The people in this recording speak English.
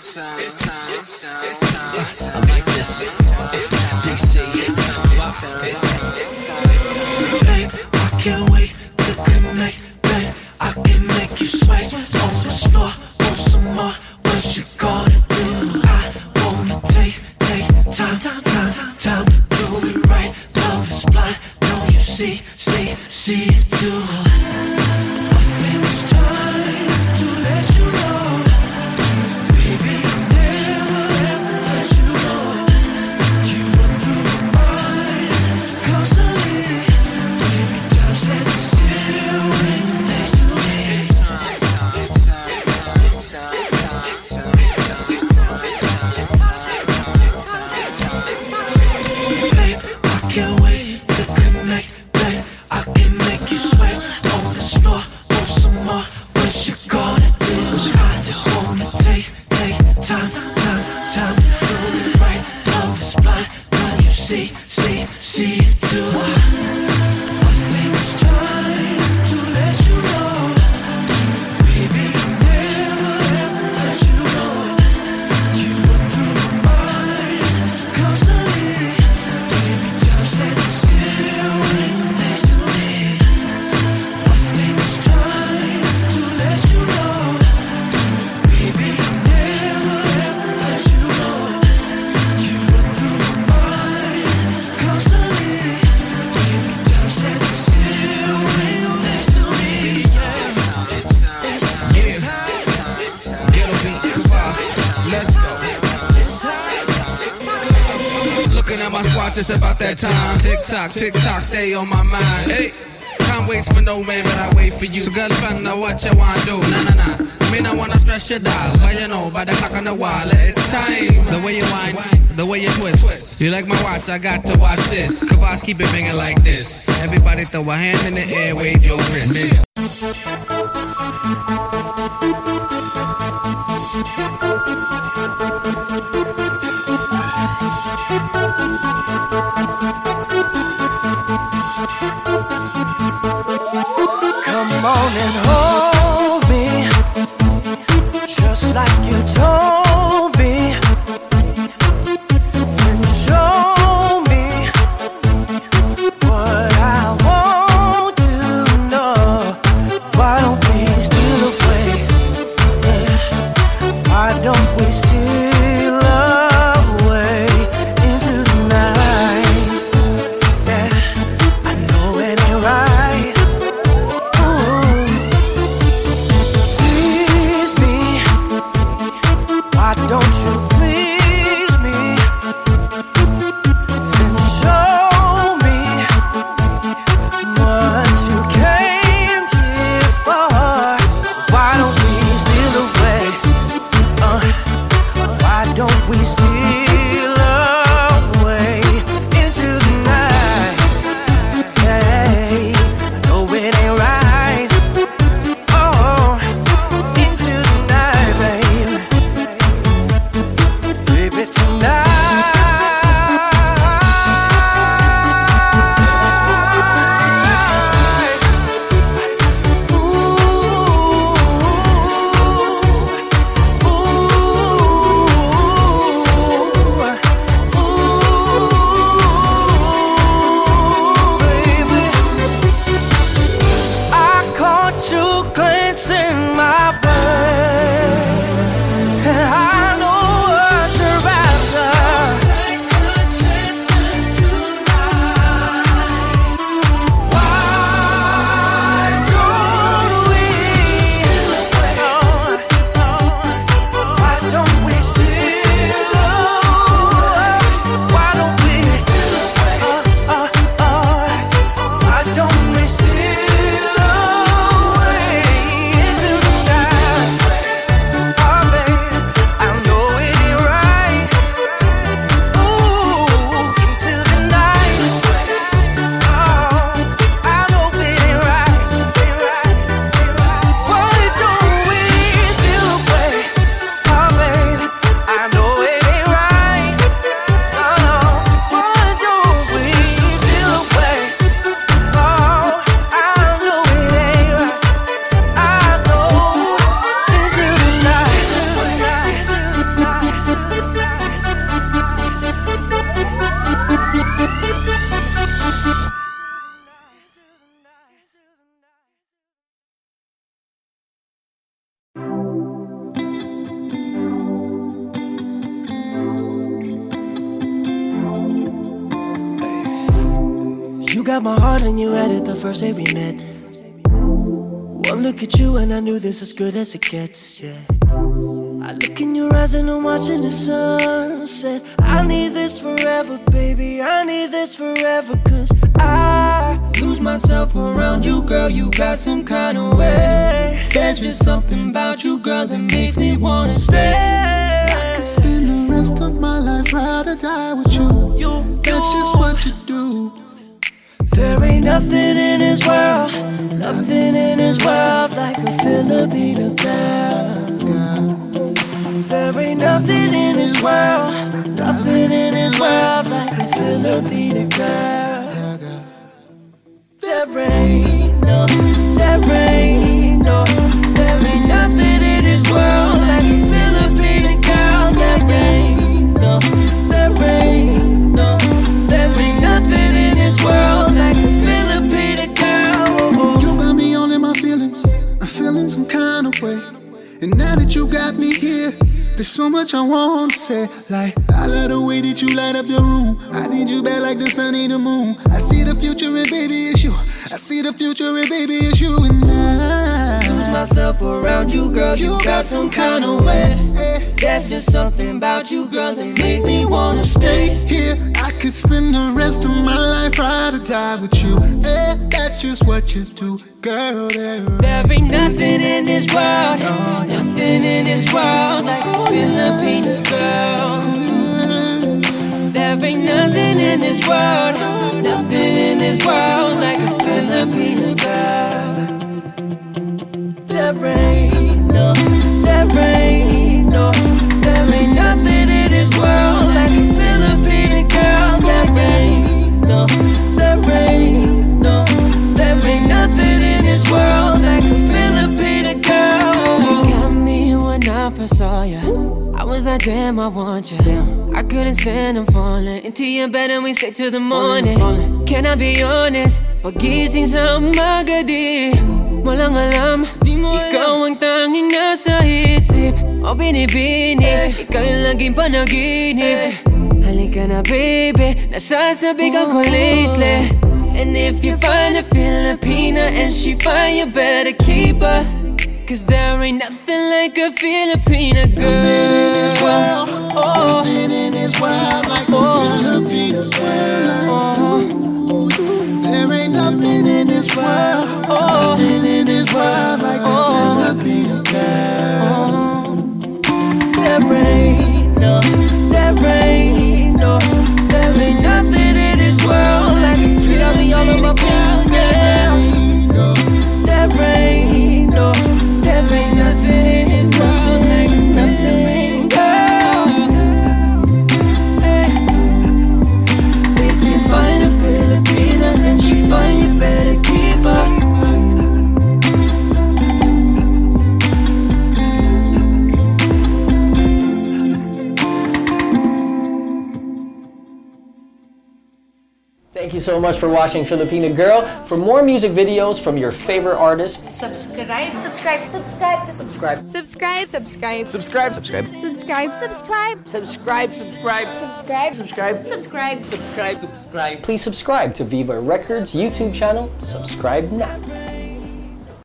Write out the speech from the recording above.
I like this. Big C. Babe, I can't wait to connect. Babe, I can make you sweat on this floor. Want some more? What you gonna do? I wanna take time to do it right. Love is blind. Know you see it too. I think it's time to let you know. Baby, never let you go. You run through my mind constantly. Baby, time standing still when you're next to me. Babe, I can't wait to connect. Babe, I can make you sweat on this floor. Want some more? What you gonna do? I wanna take time to do it right. Love is blind. Now you see it too. I think it's time to let you know. Baby, never let you go. You run through my mind constantly. Baby, time standing still when you're next to me. I think it's time to let you know. Baby, never let you go. You run through my mind constantly. Baby, time standing still when you're next to me. Ghetto beat, let's go. Looking at my watch, it's about that time. Tick tock, stay on my mind. Hey, can't wait for no man, but I wait for you. So girlfriend, know what you wanna do? Nah. Me no wanna stress your dial, but you know, by the clock on the wall, it's time. The way you whine, the way you twist. You like my watch, I got to watch this. Kavas, keep it banging like this. Everybody throw a hand in the air, wave your wrist. Come on and hold me, just like you told me. Then show me what I want to know. Why don't we steal away? Why don't we steal away into the night? Yeah, I know it ain't right. Please me, why don't you please me? Then show me what you came here for. Why don't we steal away? Why don't we steal away into the night? Hey, I know it ain't right. Oh, into the night, baby. You got my heart and you had it the first day we met. One look at you and I knew this as good as it gets, yeah. I look in your eyes and I'm watching the sunset. I need this forever, baby, I need this forever. Cause I lose myself around you, girl, you got some kind of way. There's just something about you, girl, that makes me wanna stay. I could spend the rest of my life ride or die with you. That's just what you do. There ain't nothing in this world, nothing in this world like a Filipino girl. There ain't nothing in this world, nothing in this world like a Filipino girl. There ain't no, there ain't no, there ain't nothing in this world like a Filipino girl. There ain't no, there ain't no, there ain't nothing in this world like a Filipino girl. You got me all in my feelings, I'm feeling some kind of way. And now that you got me here, there's so much I want to say. Like, I love the way that you light up the room. I need you back like the sun and the moon. I see the future and baby it's you. I see the future and baby it's you. And I lose myself around you, girl, you got some kind of way. There's just something about you, girl, that makes me wanna stay here. I could spend the rest of my life ride or die with you. That's just what you do, girl. There ain't nothing in this world, nothing in this world like a Filipino girl. There ain't nothing in this world, nothing in this world like a Filipino girl. There ain't no, there ain't no, there ain't nothing in this world like a Filipino girl. There ain't no, there ain't no, there ain't nothing in this world like a Filipino girl. You got me when I first saw ya. I was like, damn, I want ya. I couldn't stand, I'm falling into your bed and we stay till the morning. Can I be honest? Pagising sa umaga di walang alam, ikaw ang tanging nasa isip o binibini, ikaw yung laging panaginip. Halika na baby, nasasabigan ko lately. And if you find a Filipina and she fine, you better keep her. Cause there ain't nothing like a Filipina girl. Nothing in this world, nothing in this world like a Filipina girl. There ain't nothing in this world, nothing in this world like a Filipina girl. There ain't no, there ain't no, there ain't nothing in this world like a Filipina girl. There ain't no, there ain't nothing in this world like a Filipina girl. If you find a Filipina and she fine, you better keep her. Thank you so much for watching Filipina Girl. For more music videos from your favorite artists, subscribe. please subscribe to Viva Records YouTube channel. Subscribe now.